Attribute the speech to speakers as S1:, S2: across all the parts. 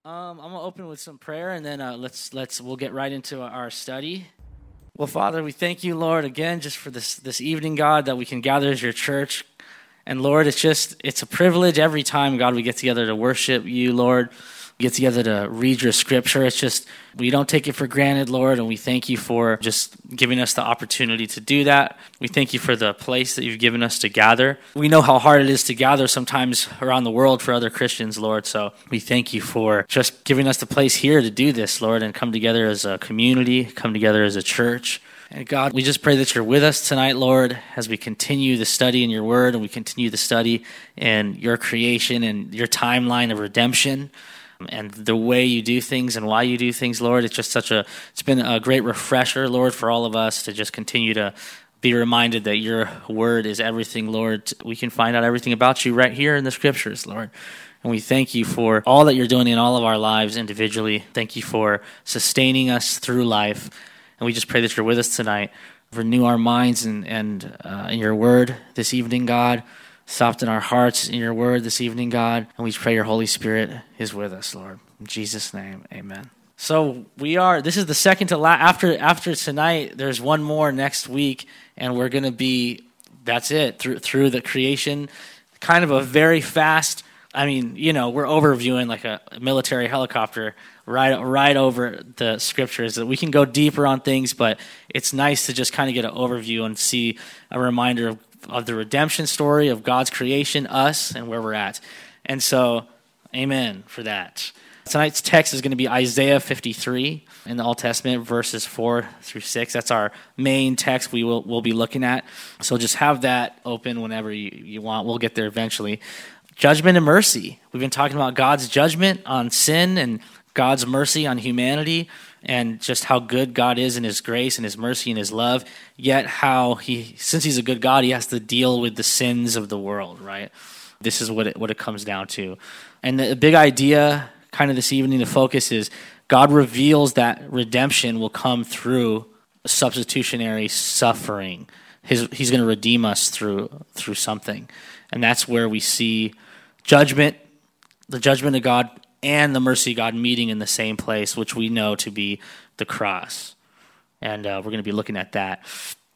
S1: I'm gonna open with some prayer, and then we'll get right into our study. Well, Father, we thank you, Lord, again just for this evening, God, that we can gather as your church. And Lord, it's a privilege every time, God, we get together to worship you, Lord. We get together to read your scripture. It's just, we don't take it for granted, Lord, and we thank you for just giving us the opportunity to do that. We thank you for the place that you've given us to gather. We know how hard it is to gather sometimes around the world for other Christians, Lord, so we thank you for just giving us the place here to do this, Lord, and come together as a community, come together as a church. And God, we just pray that you're with us tonight, Lord, as we continue the study in your word and we continue the study in your creation and your timeline of redemption and the way you do things and why you do things, Lord. It's been a great refresher, Lord, for all of us to just continue to be reminded that your word is everything, Lord. We can find out everything about you right here in the scriptures, Lord. And we thank you for all that you're doing in all of our lives individually. Thank you for sustaining us through life. And we just pray that you're with us tonight. Renew our minds and in your word this evening, God. Soften our hearts in your word this evening, God. And we pray your Holy Spirit is with us, Lord. In Jesus' name, amen. So this is the second to last. After tonight, there's one more next week. And we're going to be, that's it, through the creation. Kind of a very fast, we're overviewing like a military helicopter right over the scriptures. That we can go deeper on things, but it's nice to just kind of get an overview and see a reminder of the redemption story of God's creation, us, and where we're at. And so, amen for that. Tonight's text is going to be Isaiah 53 in the Old Testament, verses 4 through 6. That's our main text we'll be looking at. So just have that open whenever you want. We'll get there eventually. Judgment and mercy. We've been talking about God's judgment on sin and God's mercy on humanity, and just how good God is in his grace and his mercy and his love, yet how since he's a good God, he has to deal with the sins of the world, right? This is what it comes down to. And the big idea kind of this evening, the focus is God reveals that redemption will come through substitutionary suffering. He's going to redeem us through something. And that's where we see judgment, the judgment of God, and the mercy of God meeting in the same place, which we know to be the cross. And we're going to be looking at that.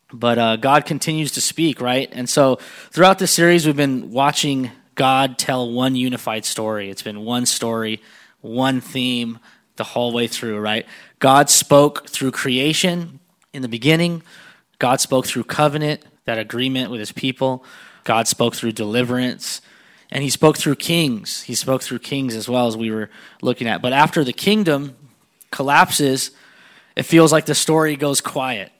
S1: But God continues to speak, right? And so throughout this series, we've been watching God tell one unified story. It's been one story, one theme the whole way through, right? God spoke through creation in the beginning. God spoke through covenant, that agreement with his people. God spoke through deliverance. And he spoke through kings. He spoke through kings as well, as we were looking at. But after the kingdom collapses, it feels like the story goes quiet.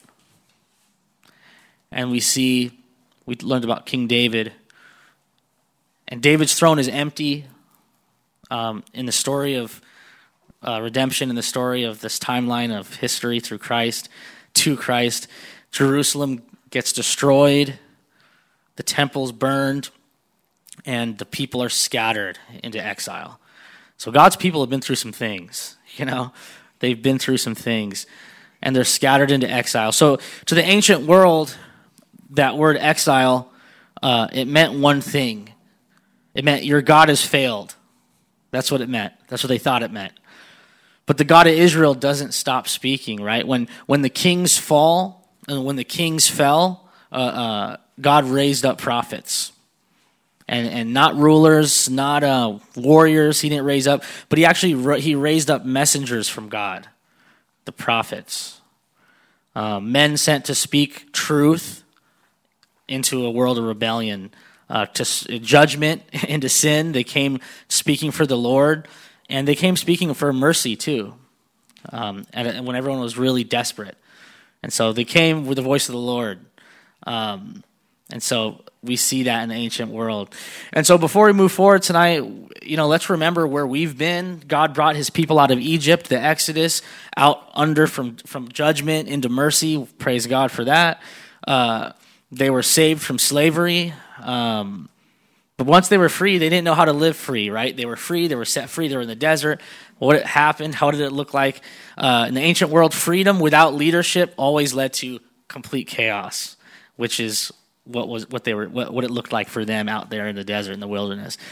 S1: And we learned about King David. And David's throne is empty. In the story of redemption, in the story of this timeline of history through Christ, to Christ, Jerusalem gets destroyed. The temple's burned. And the people are scattered into exile. So God's people have been through some things, They've been through some things, and they're scattered into exile. So to the ancient world, that word exile, it meant one thing. It meant your God has failed. That's what it meant. That's what they thought it meant. But the God of Israel doesn't stop speaking, right? When the kings fall, and when the kings fell, God raised up prophets. And not rulers, not warriors he didn't raise up, but he raised up messengers from God, the prophets. Men sent to speak truth into a world of rebellion, to judgment, into sin. They came speaking for the Lord, and they came speaking for mercy too, and when everyone was really desperate. And so they came with the voice of the Lord. And so we see that in the ancient world. And so before we move forward tonight, let's remember where we've been. God brought his people out of Egypt, the Exodus, out from judgment into mercy. Praise God for that. They were saved from slavery. But once they were free, they didn't know how to live free, right? They were free. They were set free. They were in the desert. What happened? How did it look like? In the ancient world, freedom without leadership always led to complete chaos, which is what it looked like for them out there in the desert, in the wilderness.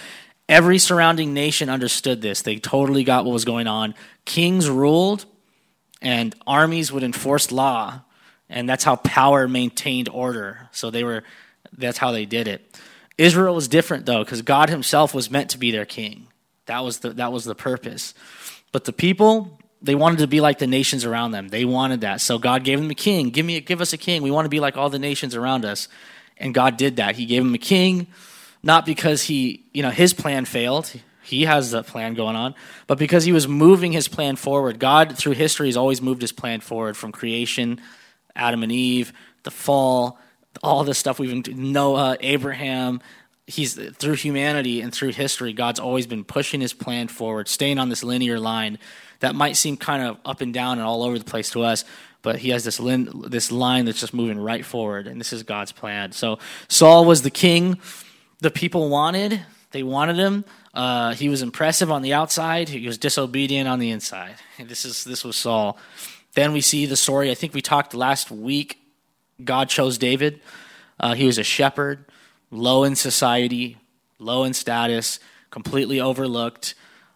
S1: Every surrounding nation understood this. They totally got what was going on. Kings ruled, and armies would enforce law, and that's how power maintained order. So that's how they did it. Israel was different, though, because God himself was meant to be their king. That was the purpose. But the people, they wanted to be like the nations around them. They wanted that. So God gave them a king. Give us a king. We want to be like all the nations around us. And God did that. He gave them a king, not because his plan failed. He has a plan going on, but because he was moving his plan forward. God, through history, has always moved his plan forward from creation, Adam and Eve, the fall, all the stuff Noah, Abraham. He's through humanity and through history, God's always been pushing his plan forward, staying on this linear line that might seem kind of up and down and all over the place to us, but he has this line that's just moving right forward, and this is God's plan. So Saul was the king the people wanted. They wanted him. He was impressive on the outside. He was disobedient on the inside. And this was Saul. Then we see the story. I think we talked last week. God chose David. He was a shepherd, low in society, low in status, completely overlooked.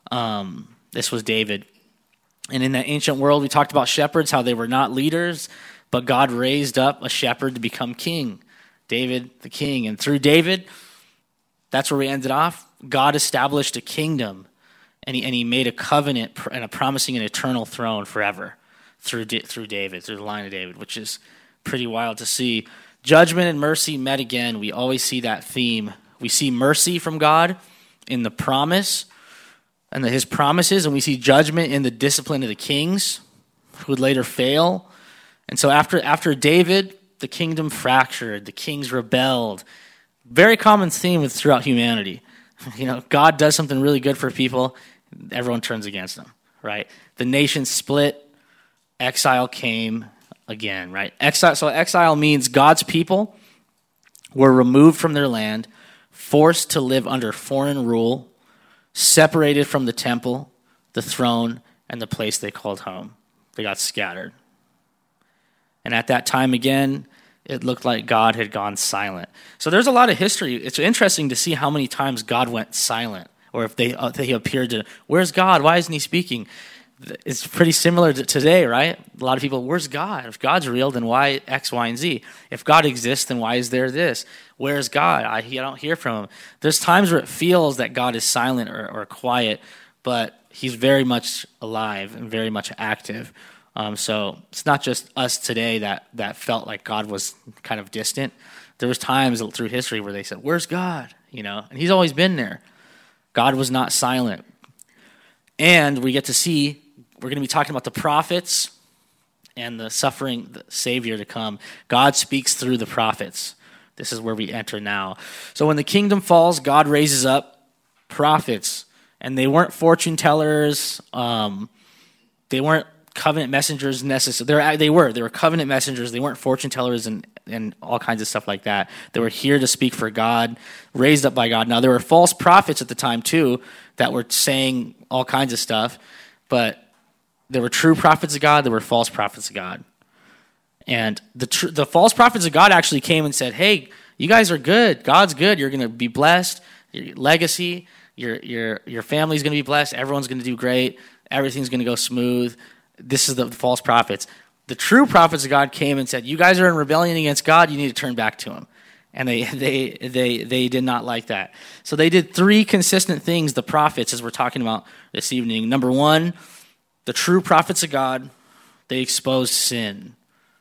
S1: This was David. And in the ancient world, we talked about shepherds, how they were not leaders, but God raised up a shepherd to become king, David the king. And through David, that's where we ended off. God established a kingdom, and he made a covenant and a promising an eternal throne forever through David, through the line of David, which is pretty wild to see. Judgment and mercy met again. We always see that theme. We see mercy from God in the promise and his promises, and we see judgment in the discipline of the kings who would later fail. And so after David, the kingdom fractured, the kings rebelled. Very common theme throughout humanity. God does something really good for people, everyone turns against him, right? The nation split, exile came again, right? Exile means God's people were removed from their land, forced to live under foreign rule, separated from the temple, the throne, and the place they called home. They got scattered. And at that time again, it looked like God had gone silent. So there's a lot of history. It's interesting to see how many times God went silent, or if he appeared to, where's God? Why isn't he speaking? It's pretty similar to today, right? A lot of people, where's God? If God's real, then why X, Y, and Z? If God exists, then why is there this? Where's God? I don't hear from him. There's times where it feels that God is silent or quiet, but he's very much alive and very much active. So it's not just us today that felt like God was kind of distant. There was times through history where they said, where's God? And he's always been there. God was not silent. And we get to see, we're going to be talking about the prophets and the suffering the Savior to come. God speaks through the prophets. This is where we enter now. So when the kingdom falls, God raises up prophets. And they weren't fortune tellers. They weren't covenant messengers necessarily. They were covenant messengers. They weren't fortune tellers and all kinds of stuff like that. They were here to speak for God, raised up by God. Now, there were false prophets at the time, too, that were saying all kinds of stuff. But there were true prophets of God. There were false prophets of God. And the false prophets of God actually came and said, hey, you guys are good. God's good. You're going to be blessed. Your legacy, your family's going to be blessed. Everyone's going to do great. Everything's going to go smooth. This is the false prophets. The true prophets of God came and said, you guys are in rebellion against God. You need to turn back to him. And they did not like that. So they did three consistent things, the prophets, as we're talking about this evening. Number one, the true prophets of God, they exposed sin.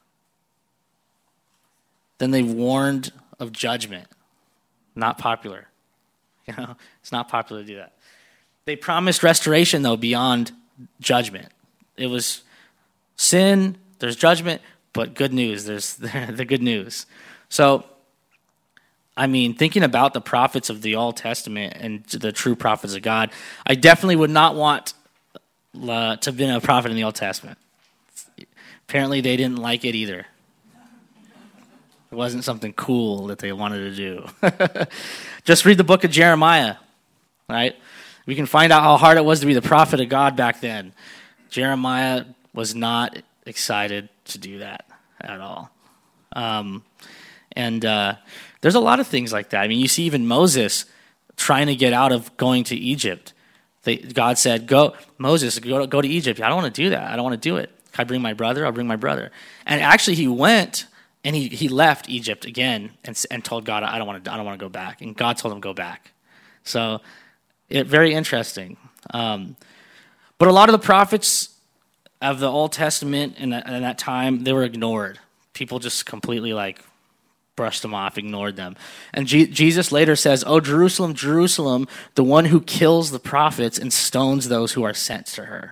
S1: Then they warned of judgment. Not popular. It's not popular to do that. They promised restoration, though, beyond judgment. It was sin, there's judgment, but good news. There's the good news. So, thinking about the prophets of the Old Testament and the true prophets of God, I definitely would not want to have been a prophet in the Old Testament. Apparently, they didn't like it either. It wasn't something cool that they wanted to do. Just read the book of Jeremiah, right? We can find out how hard it was to be the prophet of God back then. Jeremiah was not excited to do that at all. And there's a lot of things like that. You see even Moses trying to get out of going to Egypt. God said, "Go, Moses, go to Egypt." I don't want to do that. I don't want to do it. Can I bring my brother? I'll bring my brother. And actually, he went and he left Egypt again and told God, "I don't want to go back." And God told him, "Go back." So, very interesting. But a lot of the prophets of the Old Testament in that time, they were ignored. People just completely brushed them off, ignored them. And Jesus later says, "Oh, Jerusalem, Jerusalem, the one who kills the prophets and stones those who are sent to her."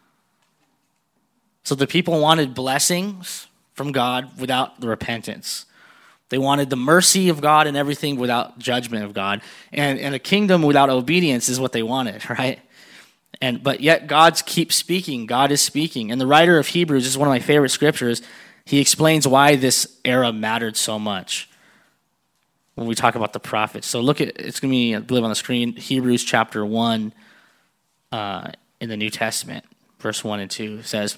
S1: So the people wanted blessings from God without the repentance. They wanted the mercy of God and everything without judgment of God. And a kingdom without obedience is what they wanted, right? But yet God keeps speaking. God is speaking. And the writer of Hebrews, this is one of my favorite scriptures, he explains why this era mattered so much when we talk about the prophets. So it's going to be, I believe, on the screen, Hebrews chapter 1 in the New Testament, verse 1 and 2 says,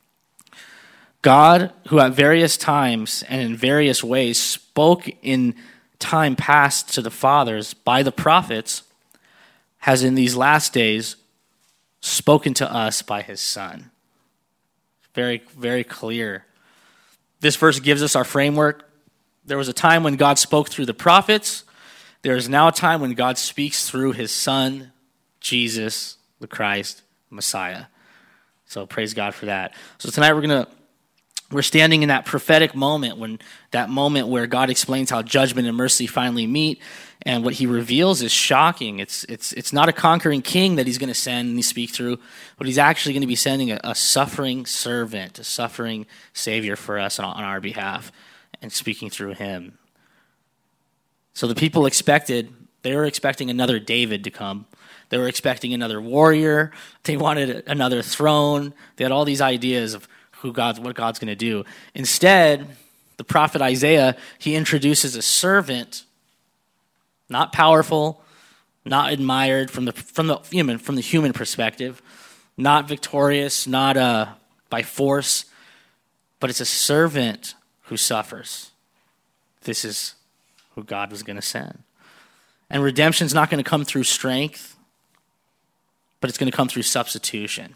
S1: "God, who at various times and in various ways spoke in time past to the fathers by the prophets, has in these last days spoken to us by his Son." Very, very clear. This verse gives us our framework. There was a time when God spoke through the prophets. There is now a time when God speaks through his Son, Jesus, the Christ, Messiah. So praise God for that. So tonight we're standing in that prophetic moment, where God explains how judgment and mercy finally meet, and what he reveals is shocking. It's not a conquering king that he's going to send and speak through, but he's actually going to be sending a suffering servant, a suffering savior for us on our behalf, and speaking through him. So the people they were expecting another David to come. They were expecting another warrior. They wanted another throne. They had all these ideas of what God's going to do. Instead, the prophet Isaiah, he introduces a servant, not powerful, not admired from the human perspective, not victorious, not by force, but it's a servant who suffers. This is who God was going to send. And redemption's not going to come through strength, but it's going to come through substitution.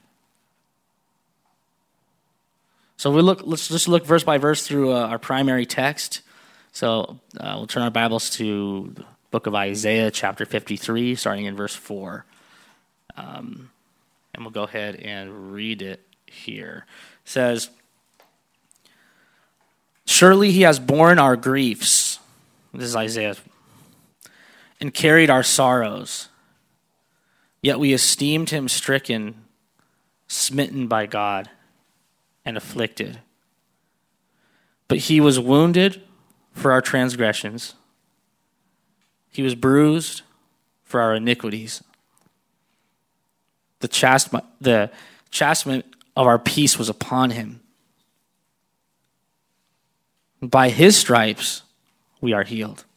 S1: So let's just look verse by verse through our primary text. So we'll turn our Bibles to the book of Isaiah, chapter 53, starting in verse 4. And we'll go ahead and read it here. It says, "Surely he has borne our griefs," this is Isaiah, "and carried our sorrows. Yet we esteemed him stricken, smitten by God, and afflicted. But he was wounded for our transgressions. He was bruised for our iniquities. The chastisement of our peace was upon him. By his stripes we are healed.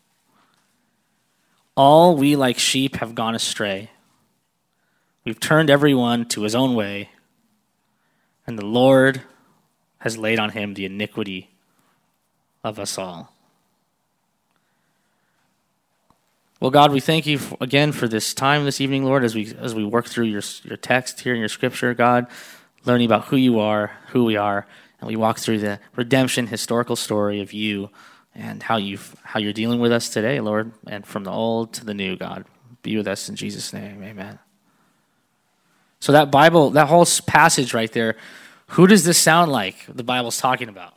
S1: All we like sheep have gone astray. We've turned everyone to his own way, and the Lord has laid on him the iniquity of us all." Well, God, we thank you again for this time this evening, Lord, as we work through your text here in your scripture, God, learning about who you are, who we are, and we walk through the redemption historical story of you and how you're dealing with us today, Lord, and from the old to the new, God. Be with us in Jesus' name, amen. So that whole passage right there, who does this sound like the Bible's talking about?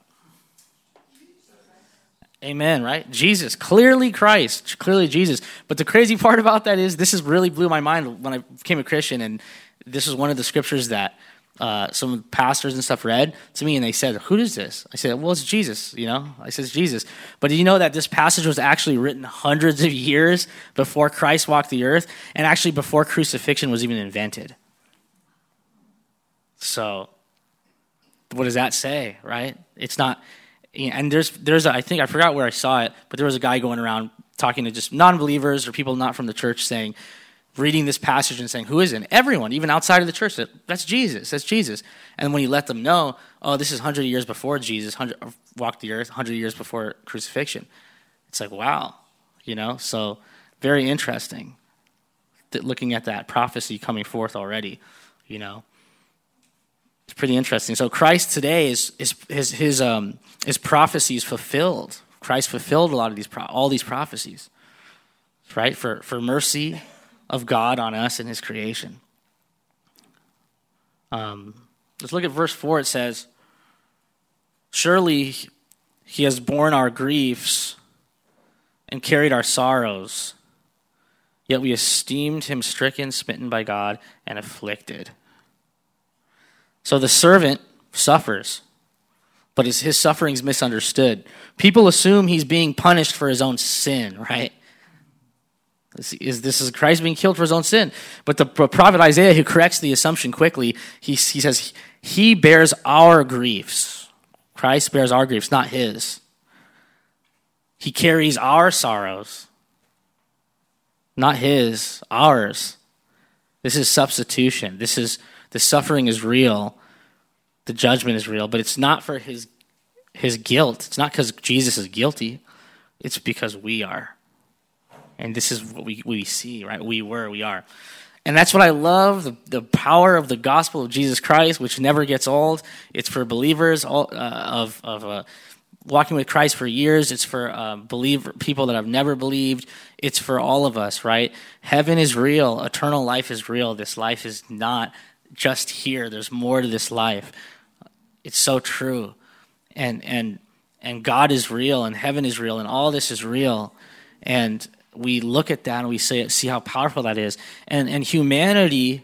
S1: Amen, right? Jesus, clearly Christ, clearly Jesus. But the crazy part about that is this really blew my mind when I became a Christian, and this was one of the scriptures that some pastors and stuff read to me, and they said, "Who is this?" I said, "Well, it's Jesus, I said, "It's Jesus." But did you know that this passage was actually written hundreds of years before Christ walked the earth, and actually before crucifixion was even invented? So what does that say, right? It's not, and there's I think I forgot where I saw it, but there was a guy going around talking to just non-believers or people not from the church, reading this passage and saying, "Who is it?" Everyone, even outside of the church, that's Jesus. That's Jesus. And when you let them know, oh, this is 100 years before Jesus walked the earth, 100 years before crucifixion, it's like, wow, So very interesting. looking at that prophecy coming forth already, you know. It's pretty interesting. So Christ today his prophecies fulfilled. Christ fulfilled a lot of all these prophecies, right? For mercy of God on us and his creation. Let's look at verse 4. It says, surely he has borne our griefs and carried our sorrows, yet we esteemed him stricken, smitten by God, and afflicted. So the servant suffers, but his suffering is misunderstood. People assume he's being punished for his own sin, right? This is Christ being killed for his own sin. But the prophet Isaiah, who corrects the assumption quickly, he says, he bears our griefs. Christ bears our griefs, not his. He carries our sorrows, not his, ours. This is substitution. The suffering is real. The judgment is real, but it's not for his guilt. It's not because Jesus is guilty. It's because we are. And this is what we see, right? We are. And that's what I love, the power of the gospel of Jesus Christ, which never gets old. It's for believers of walking with Christ for years. It's for people that have never believed. It's for all of us, right? Heaven is real. Eternal life is real. This life is not just here. There's more to this life. It's so true. And God is real, and heaven is real, and all this is real. And we look at that and we see how powerful that is. And humanity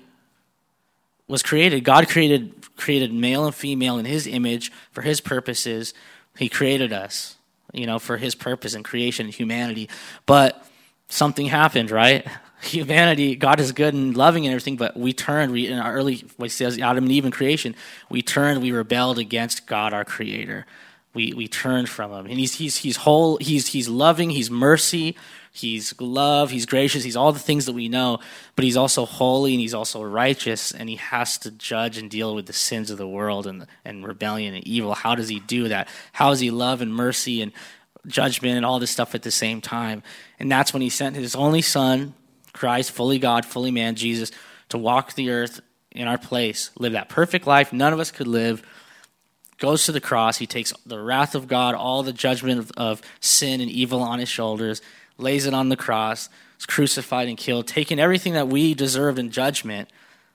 S1: was created. God created male and female in his image for his purposes. He created us, for his purpose and creation and humanity. But something happened, right? Humanity, God is good and loving and everything, but we turned, in our early, what it says, Adam and Eve in creation, we rebelled against God, our creator. We turned from him. And he's whole, he's loving, he's mercy, he's love, he's gracious, he's all the things that we know, but he's also holy and he's also righteous, and he has to judge and deal with the sins of the world and rebellion and evil. How does he do that? How is he love and mercy and judgment and all this stuff at the same time? And that's when he sent his only son, Christ, fully God, fully man, Jesus, to walk the earth in our place, live that perfect life none of us could live, goes to the cross. He takes the wrath of God, all the judgment of sin and evil on his shoulders, lays it on the cross, is crucified and killed, taking everything that we deserved in judgment,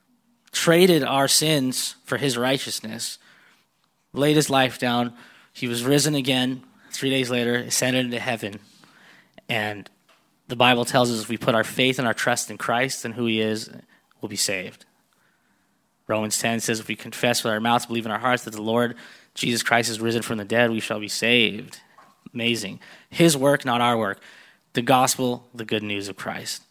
S1: traded our sins for his righteousness, laid his life down. He was risen again 3 days later, ascended into heaven. And the Bible tells us if we put our faith and our trust in Christ and who he is, we'll be saved. Romans 10 says if we confess with our mouths, believe in our hearts that the Lord Jesus Christ is risen from the dead, we shall be saved. Amazing. His work, not our work. The gospel, the good news of Christ.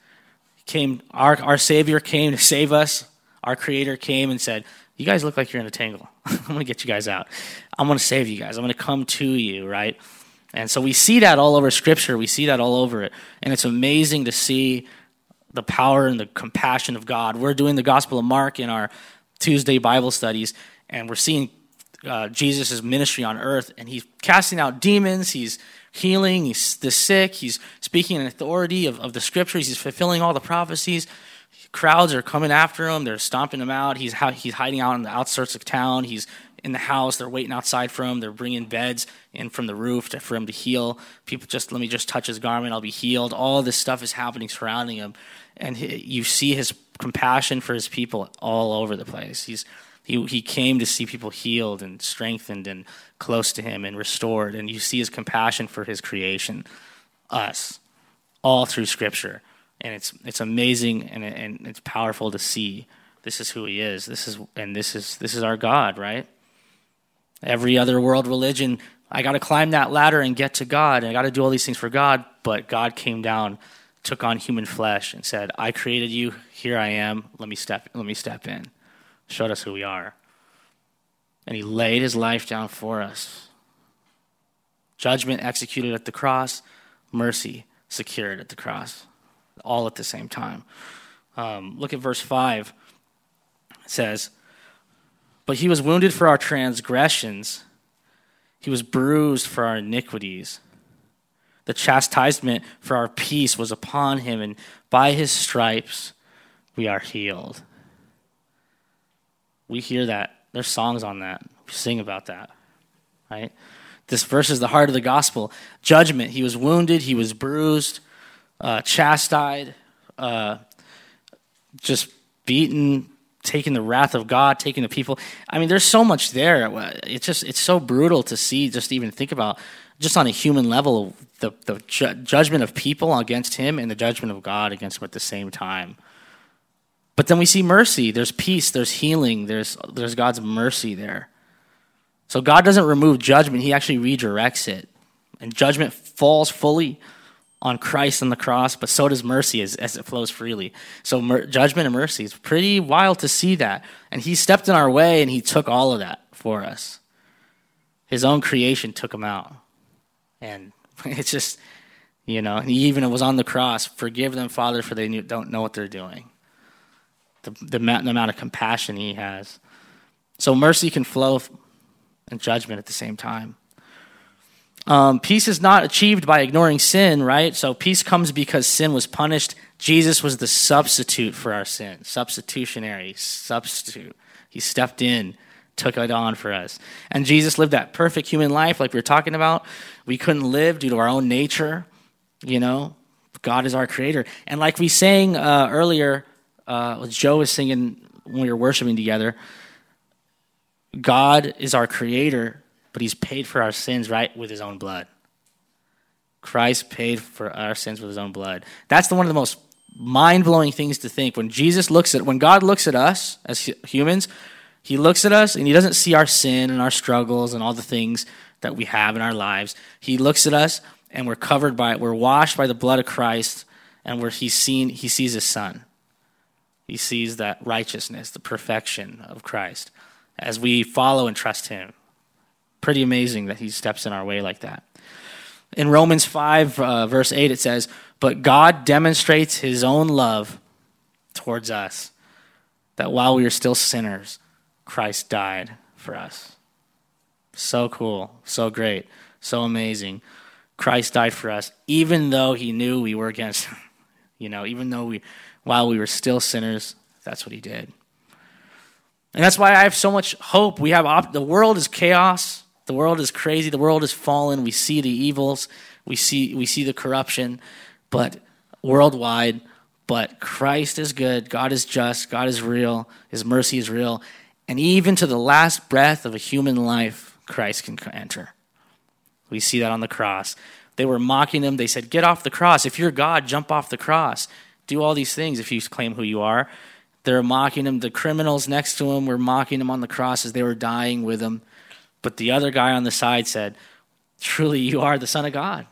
S1: Our Savior came to save us. Our Creator came and said, you guys look like you're in a tangle. I'm going to get you guys out. I'm going to save you guys. I'm going to come to you, right? And so we see that all over Scripture. We see that all over it. And it's amazing to see the power and the compassion of God. We're doing the Gospel of Mark in our Tuesday Bible studies, and we're seeing Jesus' ministry on earth, and he's casting out demons, he's healing the sick, he's speaking in authority of the Scriptures, he's fulfilling all the prophecies. Crowds are coming after him, they're stomping him out, he's hiding out on the outskirts of town, he's in the house, they're waiting outside for him, they're bringing beds in from the roof for him to heal. People let me just touch his garment, I'll be healed. All this stuff is happening surrounding him, and you see his compassion for his people all over the place. He came to see people healed and strengthened and close to him and restored, and you see his compassion for his creation, us, all through Scripture. And it's amazing and it's powerful to see. This is who he is. This is our God, right? Every other world religion, I got to climb that ladder and get to God, and I got to do all these things for God. But God came down, took on human flesh, and said, "I created you. Here I am. Let me step in." Showed us who we are, and he laid his life down for us. Judgment executed at the cross, mercy secured at the cross, all at the same time. Look at verse 5. It says, "But he was wounded for our transgressions. He was bruised for our iniquities. The chastisement for our peace was upon him, and by his stripes we are healed. We hear that. There's songs on that. We sing about that, right? This verse is the heart of the gospel. Judgment. He was wounded. He was bruised, chastised, just beaten, taking the wrath of God, taking the people. I mean, there's so much there. It's so brutal to see, just even think about, just on a human level, the judgment of people against him and the judgment of God against him at the same time. But then we see mercy. There's peace. There's healing. There's God's mercy there. So God doesn't remove judgment. He actually redirects it. And judgment falls fully on Christ on the cross, but so does mercy as it flows freely. So judgment and mercy, it's pretty wild to see that. And he stepped in our way and he took all of that for us. His own creation took him out. And it's just, he even was on the cross. Forgive them, Father, for they don't know what they're doing. The amount of compassion he has. So mercy can flow and judgment at the same time. Peace is not achieved by ignoring sin, right? So peace comes because sin was punished. Jesus was the substitute for our sin. Substitutionary, substitute. He stepped in, took it on for us. And Jesus lived that perfect human life like we were talking about. We couldn't live due to our own nature, God is our creator. And like we sang earlier, Joe was singing when we were worshiping together, God is our creator, but he's paid for our sins, right, with his own blood. Christ paid for our sins with his own blood. That's one of the most mind-blowing things to think. When God looks at us as humans, he looks at us and he doesn't see our sin and our struggles and all the things that we have in our lives. He looks at us and we're washed by the blood of Christ, and he sees his son. He sees that righteousness, the perfection of Christ as we follow and trust him. Pretty amazing that he steps in our way like that. In Romans 5, verse 8, it says, "But God demonstrates his own love towards us, that while we were still sinners, Christ died for us." So cool, so great, so amazing. Christ died for us, even though he knew we were against him. Even though while we were still sinners, that's what he did. And that's why I have so much hope. The world is chaos. The world is crazy. The world is fallen. We see the evils. We see the corruption, but worldwide. But Christ is good. God is just. God is real. His mercy is real. And even to the last breath of a human life, Christ can enter. We see that on the cross. They were mocking him. They said, "Get off the cross. If you're God, jump off the cross. Do all these things if you claim who you are." They're mocking him. The criminals next to him were mocking him on the cross as they were dying with him. But the other guy on the side said, "Truly, you are the Son of God."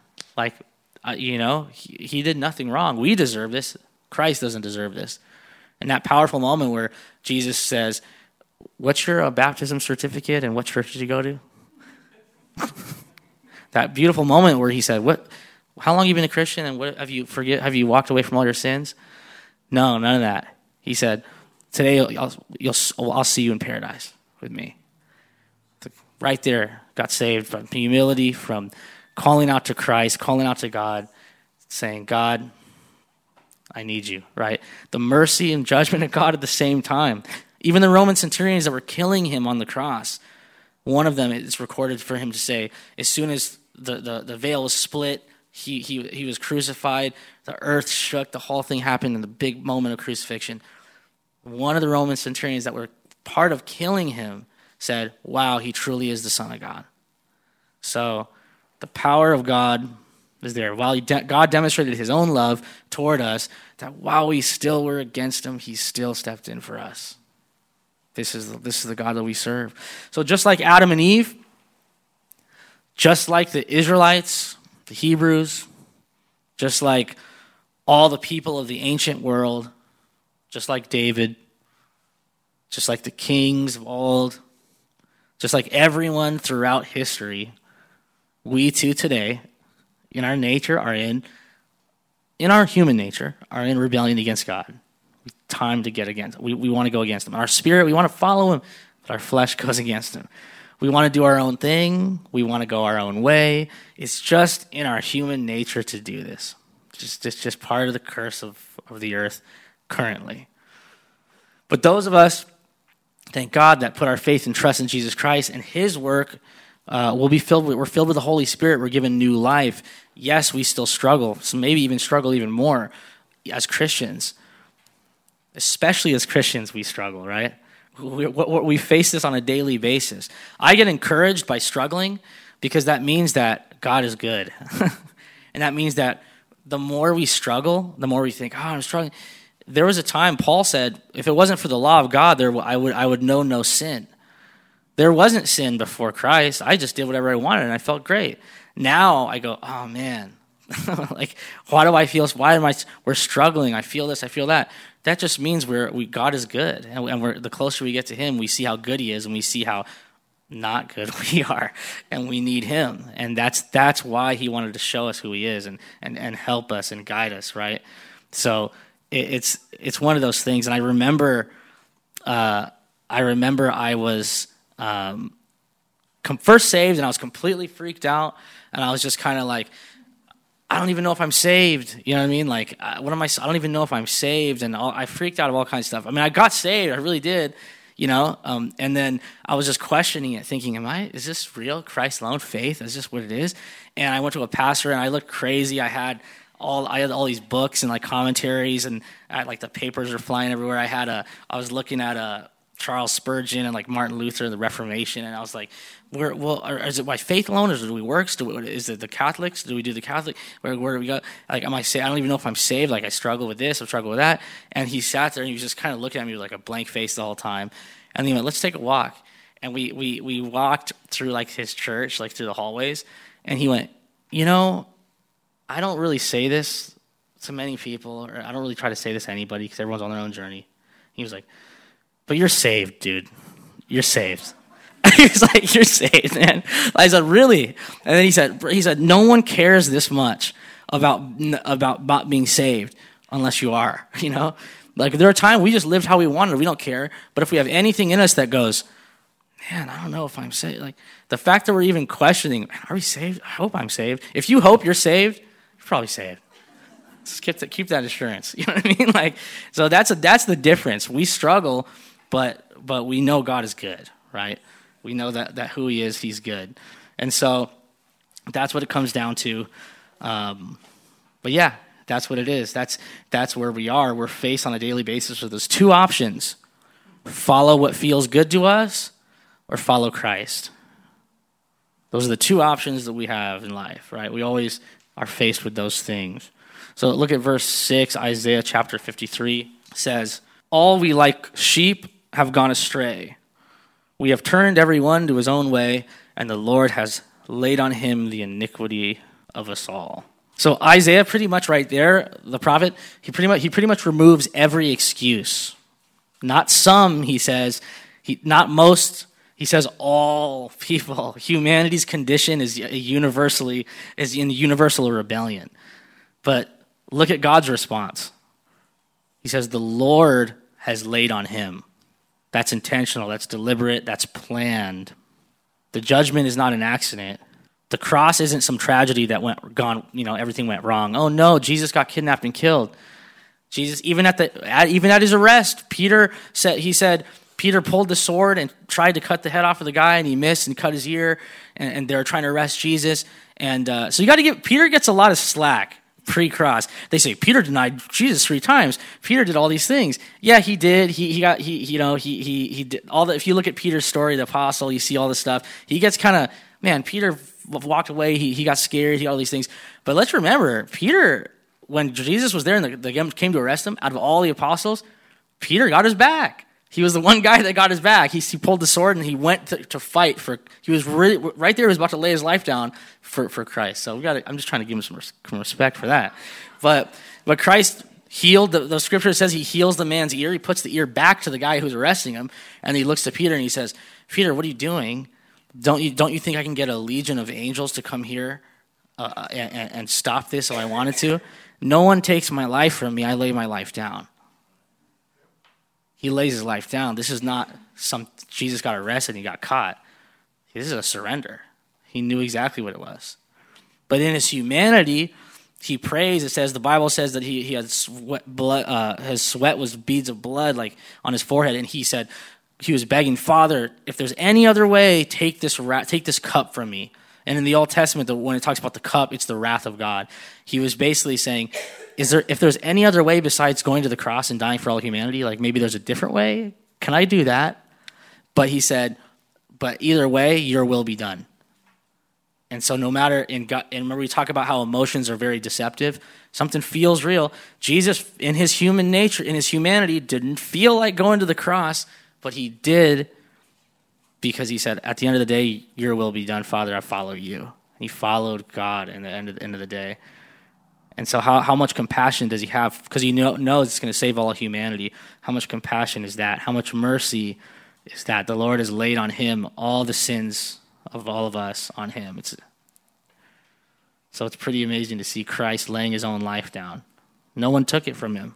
S1: He did nothing wrong. We deserve this. Christ doesn't deserve this. And that powerful moment where Jesus says, "What's your baptism certificate and what church did you go to?" That beautiful moment where he said, "How long have you been a Christian and what have you walked away from all your sins?" No, none of that. He said, "Today I'll see you in paradise with me." Right there, got saved from humility, from calling out to Christ, calling out to God, saying, "God, I need you," right? The mercy and judgment of God at the same time. Even the Roman centurions that were killing him on the cross, one of them, it's recorded for him to say, as soon as the veil was split, he was crucified, the earth shook, the whole thing happened in the big moment of crucifixion. One of the Roman centurions that were part of killing him said, "Wow, he truly is the Son of God." So the power of God is there. While God demonstrated his own love toward us, that while we still were against him, he still stepped in for us. This is the God that we serve. So just like Adam and Eve, just like the Israelites, the Hebrews, just like all the people of the ancient world, just like David, just like the kings of old, just like everyone throughout history, we too today, in our nature, in our human nature, are in rebellion against God. Time to get against. We want to go against him. Our spirit, we want to follow him, but our flesh goes against him. We want to do our own thing. We want to go our own way. It's just in our human nature to do this. It's just part of the curse of the earth currently. But those of us, thank God, that put our faith and trust in Jesus Christ and his work, we're filled with the Holy Spirit. We're given new life. Yes, we still struggle, so maybe even struggle even more as Christians. Especially as Christians, we struggle, right? We face this on a daily basis. I get encouraged by struggling because that means that God is good. And that means that the more we struggle, the more we think, oh, I'm struggling. There was a time, Paul said, if it wasn't for the law of God, I would know no sin. There wasn't sin before Christ. I just did whatever I wanted, and I felt great. Now I go, oh, man. Like, we're struggling. I feel this, I feel that. That just means God is good. And the closer we get to him, we see how good he is, and we see how not good we are, and we need him. And that's why he wanted to show us who he is and help us and guide us, right? So it's one of those things. And I remember I was first saved, and I was completely freaked out, and I was just kind of like, I don't even know if I'm saved. You know what I mean? Like, I don't even know if I'm saved, and I freaked out of all kinds of stuff. I mean, I got saved, I really did. And then I was just questioning it, thinking, is this real? Christ alone, faith? Is this what it is? And I went to a pastor, and I looked crazy. I had all these books and like commentaries, and like the papers were flying everywhere. I was looking at Charles Spurgeon and like Martin Luther and the Reformation, and I was like, is it by faith alone, or do we works? Is it the Catholics? Do we do the Catholic? Where do we go? Like, am I saved? I don't even know if I'm saved. Like, I struggle with this, I struggle with that. And he sat there, and he was just kind of looking at me with like a blank face the whole time. And he went, let's take a walk. And we walked through like his church, like through the hallways. And he went, I don't really say this to many people, or I don't really try to say this to anybody because everyone's on their own journey. He was like, but you're saved, dude. You're saved. He was like, you're saved, man. I said, really? And then he said, no one cares this much about being saved unless you are, Like, there are times we just lived how we wanted. We don't care. But if we have anything in us that goes, man, I don't know if I'm saved. Like, the fact that we're even questioning, are we saved? I hope I'm saved. If you hope you're saved, you're probably saved. Just keep that assurance. You know what I mean? Like, so that's the difference. We struggle, but we know God is good, right? We know that who he is, he's good. And so that's what it comes down to. But yeah, that's what it is. That's where we are. We're faced on a daily basis with those two options: follow what feels good to us, or follow Christ. Those are the two options that we have in life, right? We always are faced with those things. So look at verse 6, Isaiah chapter 53 says, all we like sheep have gone astray. We have turned every one to his own way, and the Lord has laid on him the iniquity of us all. So Isaiah, pretty much right there, the prophet, he pretty much removes every excuse. Not some, he says, not most. He says all people. Humanity's condition is in universal rebellion. But look at God's response. He says the Lord has laid on him. That's intentional, that's deliberate, that's planned. The judgment is not an accident. The cross isn't some tragedy that everything went wrong. Oh no, Jesus got kidnapped and killed. Jesus, even at his arrest, Peter pulled the sword and tried to cut the head off of the guy, and he missed and cut his ear, and they were trying to arrest Jesus. And so Peter gets a lot of slack pre-cross. They say Peter denied Jesus 3 times. Peter did all these things. Yeah, he did. He did all that. If you look at Peter's story, the apostle, you see all this stuff. He gets kind of, man, Peter walked away. He got scared. He did all these things. But let's remember, Peter, when Jesus was there and they came to arrest him, out of all the apostles, Peter got his back. He was the one guy that got his back. He pulled the sword and he went to fight for. He was really right there. He was about to lay his life down for Christ. So I'm just trying to give him some respect for that. But Christ healed. The scripture says he heals the man's ear. He puts the ear back to the guy who's arresting him, and he looks to Peter and he says, "Peter, what are you doing? Don't you think I can get a legion of angels to come here and stop this if I wanted to? No one takes my life from me. I lay my life down." He lays his life down. This is not Jesus got arrested and he got caught. This is a surrender. He knew exactly what it was. But in his humanity, he prays. It says, the Bible says that he had blood, his sweat was beads of blood like on his forehead. And he said, he was begging, Father, if there's any other way, take this cup from me. And in the Old Testament, when it talks about the cup, it's the wrath of God. He was basically saying, if there's any other way besides going to the cross and dying for all humanity, like maybe there's a different way, can I do that? But he said, but either way, your will be done. And so no matter, and remember we talk about how emotions are very deceptive. Something feels real. Jesus, in his human nature, in his humanity, didn't feel like going to the cross, but he did because he said, at the end of the day, your will be done, Father, I follow you. He followed God in the end of the day. And so how much compassion does he have? Because he knows it's going to save all of humanity. How much compassion is that? How much mercy is that? The Lord has laid on him all the sins of all of us on him. So it's pretty amazing to see Christ laying his own life down. No one took it from him.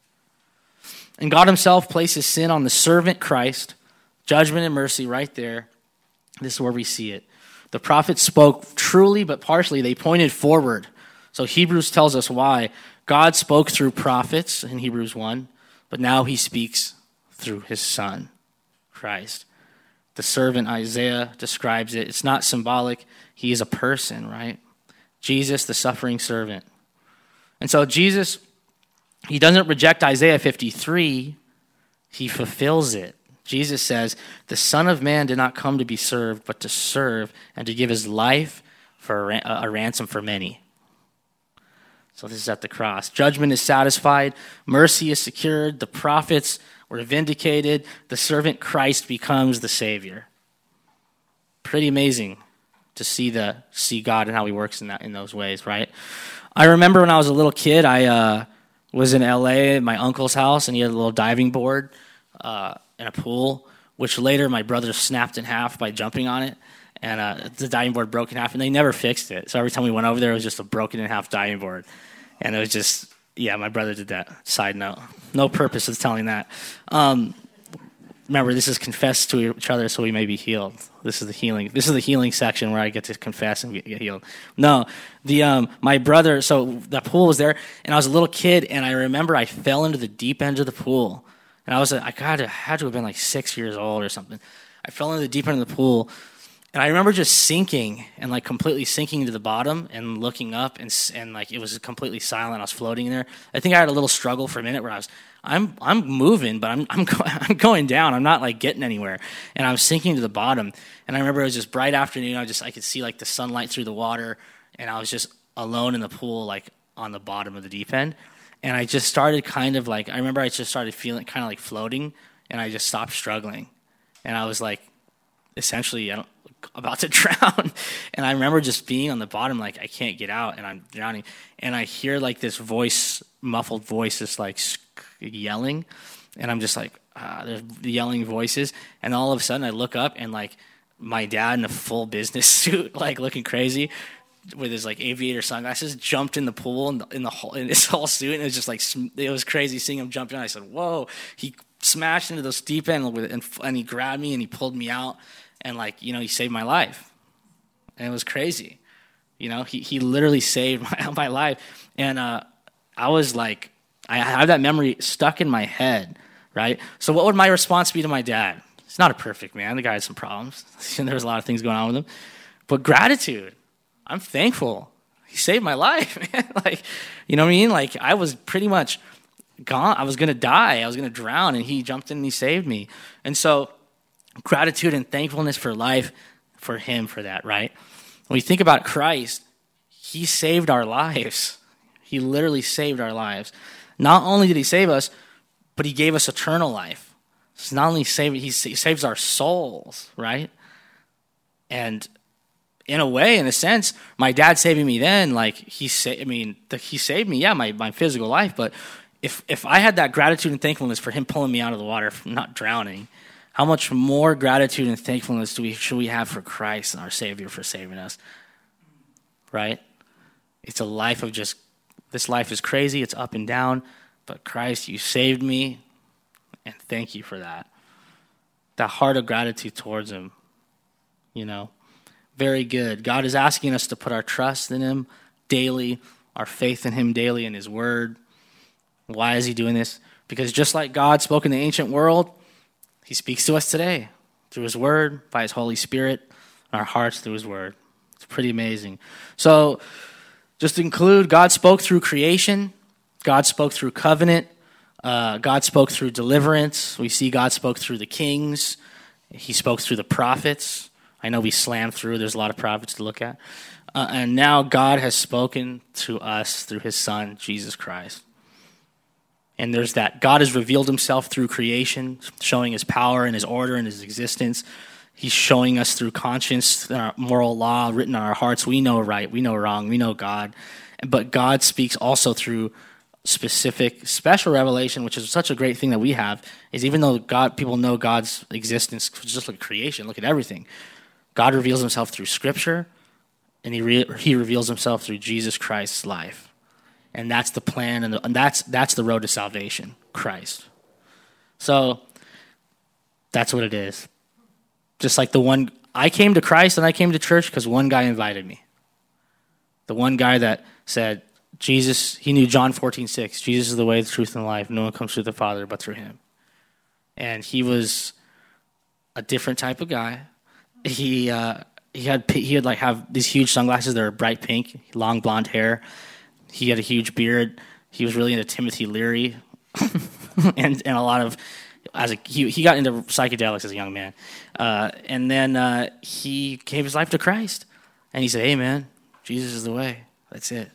S1: And God himself places sin on the servant Christ, judgment and mercy right there. This is where we see it. The prophets spoke truly but partially. They pointed forward. So Hebrews tells us why. God spoke through prophets in Hebrews 1, but now he speaks through his son, Christ. The servant Isaiah describes it. It's not symbolic. He is a person, right? Jesus, the suffering servant. And so Jesus, he doesn't reject Isaiah 53. He fulfills it. Jesus says, the Son of Man did not come to be served, but to serve and to give his life for a ransom for many. So this is at the cross. Judgment is satisfied. Mercy is secured. The prophets were vindicated. The servant Christ becomes the Savior. Pretty amazing to see God and how he works in those ways, right? I remember when I was a little kid, I was in LA at my uncle's house, and he had a little diving board and a pool, which later my brother snapped in half by jumping on it. And the diving board broke in half, and they never fixed it. So every time we went over there, it was just a broken in half diving board. And it was just, my brother did that. Side note. No purpose of telling that. Remember, this is confess to each other so we may be healed. This is the healing. This is the healing section where I get to confess and get healed. No, my brother, so the pool was there, and I was a little kid, and I remember I fell into the deep end of the pool. And I had to have been like 6 years old or something. I fell into the deep end of the pool, and I remember just sinking and like completely sinking to the bottom and looking up and like it was completely silent. I was floating in there. I think I had a little struggle for a minute where I'm moving, but I'm going down. I'm not like getting anywhere, and I'm sinking to the bottom. And I remember it was just bright afternoon. I could see like the sunlight through the water, and I was just alone in the pool, like on the bottom of the deep end. And I just started I just started feeling kind of like floating, and I just stopped struggling, and I was like, essentially, about to drown. And I remember just being on the bottom, like I can't get out, and I'm drowning. And I hear like this voice, muffled voice, just like yelling, and I'm just like, there's the yelling voices. And all of a sudden, I look up, and like my dad in a full business suit, like looking crazy, with his like aviator sunglasses, jumped in the pool in his whole suit, and it was just like it was crazy seeing him jump in. I said, "Whoa!" He smashed into this deep end and he grabbed me and he pulled me out, and he saved my life, and it was crazy. He literally saved my life, and I was like, I have that memory stuck in my head, right? So what would my response be to my dad? He's not a perfect man. The guy had some problems, and there was a lot of things going on with him, but gratitude. I'm thankful. He saved my life, man. You know what I mean? Like, I was pretty much gone. I was going to die. I was going to drown, and he jumped in and he saved me. And so gratitude and thankfulness for life, for him, for that, right? When we think about Christ, he saved our lives. He literally saved our lives. Not only did he save us, but he gave us eternal life. So not only he saves our souls, right? And in a way, in a sense, my dad saving me then, like he saved me, my physical life. But if I had that gratitude and thankfulness for him pulling me out of the water, from not drowning, how much more gratitude and thankfulness should we have for Christ and our Savior for saving us? Right? It's a life of this life is crazy, it's up and down, but Christ, you saved me, and thank you for that. That heart of gratitude towards him, Very good. God is asking us to put our trust in him daily, our faith in him daily in his word. Why is he doing this? Because just like God spoke in the ancient world, he speaks to us today through his word, by his Holy Spirit, in our hearts through his word. It's pretty amazing. So just to include, God spoke through creation. God spoke through covenant. God spoke through deliverance. We see God spoke through the kings. He spoke through the prophets. I know we slammed through. There's a lot of prophets to look at. And now God has spoken to us through his son, Jesus Christ. And there's that. God has revealed himself through creation, showing his power and his order and his existence. He's showing us through conscience, moral law written on our hearts. We know right, we know wrong, we know God. But God speaks also through specific, special revelation, which is such a great thing that we have, is even though people know God's existence, just look at creation, look at everything. God reveals himself through Scripture, and he reveals himself through Jesus Christ's life. And that's the plan, and that's the road to salvation, Christ. So that's what it is. Just like I came to Christ and I came to church because one guy invited me. The one guy that said, Jesus, he knew John 14:6. Jesus is the way, the truth, and the life. No one comes to the Father but through him. And he was a different type of guy. He had like have these huge sunglasses that are bright pink, long blonde hair. He had a huge beard. He was really into Timothy Leary, and a lot of he got into psychedelics as a young man, and then he gave his life to Christ, and he said, "Hey, man, Jesus is the way. That's it."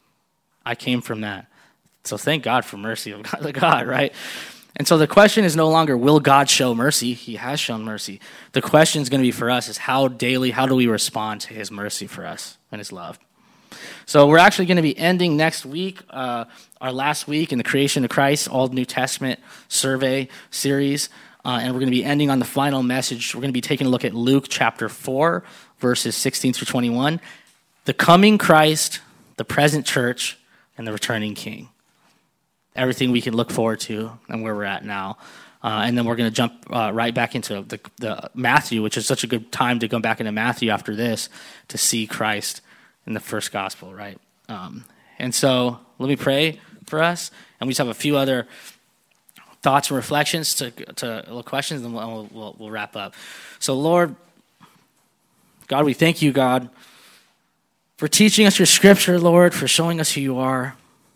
S1: I came from that, so thank God for mercy of God, right? And so the question is no longer will God show mercy? He has shown mercy. The question is going to be for us is how do we respond to his mercy for us and his love? So we're actually going to be ending next week, our last week in the Creation of Christ, All New Testament survey series, and we're going to be ending on the final message. We're going to be taking a look at Luke chapter 4, verses 16 through 21, the coming Christ, the present church, and the returning King. Everything we can look forward to and where we're at now. And then we're going to jump right back into the Matthew, which is such a good time to go back into Matthew after this to see Christ in the first gospel, right? And so let me pray for us, and we just have a few other thoughts and reflections to questions, and we'll wrap up. So Lord, God, we thank you, God, for teaching us your scripture, Lord, for showing us who you are.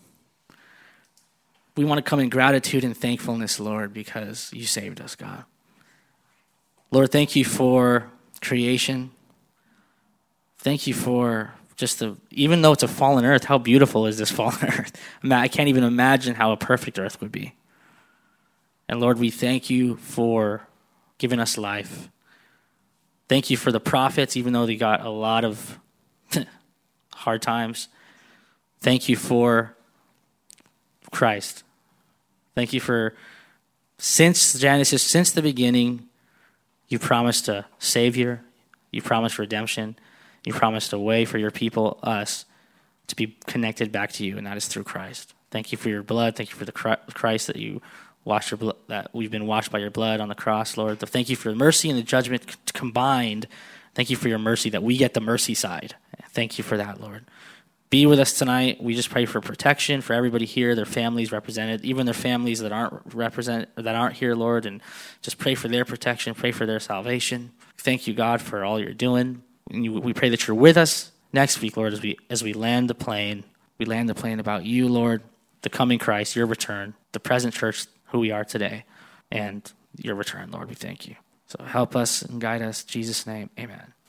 S1: We want to come in gratitude and thankfulness, Lord, because you saved us, God. Lord, thank you for creation. Thank you for even though it's a fallen earth, how beautiful is this fallen earth? I can't even imagine how a perfect earth would be. And Lord, we thank you for giving us life. Thank you for the prophets, even though they got a lot of hard times. Thank you for Christ. Thank you for, since Genesis, since the beginning, you promised a Savior, you promised redemption, you promised a way for your people, us, to be connected back to you, and that is through Christ. Thank you for your blood. Thank you for the Christ that you washed your blood, that we've been washed by your blood on the cross, Lord. Thank you for the mercy and the judgment combined. Thank you for your mercy, that we get the mercy side. Thank you for that, Lord. Be with us tonight. We just pray for protection for everybody here, their families represented, even their families that aren't here, Lord, and just pray for their protection, pray for their salvation. Thank you, God, for all you're doing. And we pray that you're with us next week, Lord, as we land the plane. We land the plane about you, Lord, the coming Christ, your return, the present church, who we are today, and your return, Lord. We thank you. So help us and guide us. In Jesus' name, amen.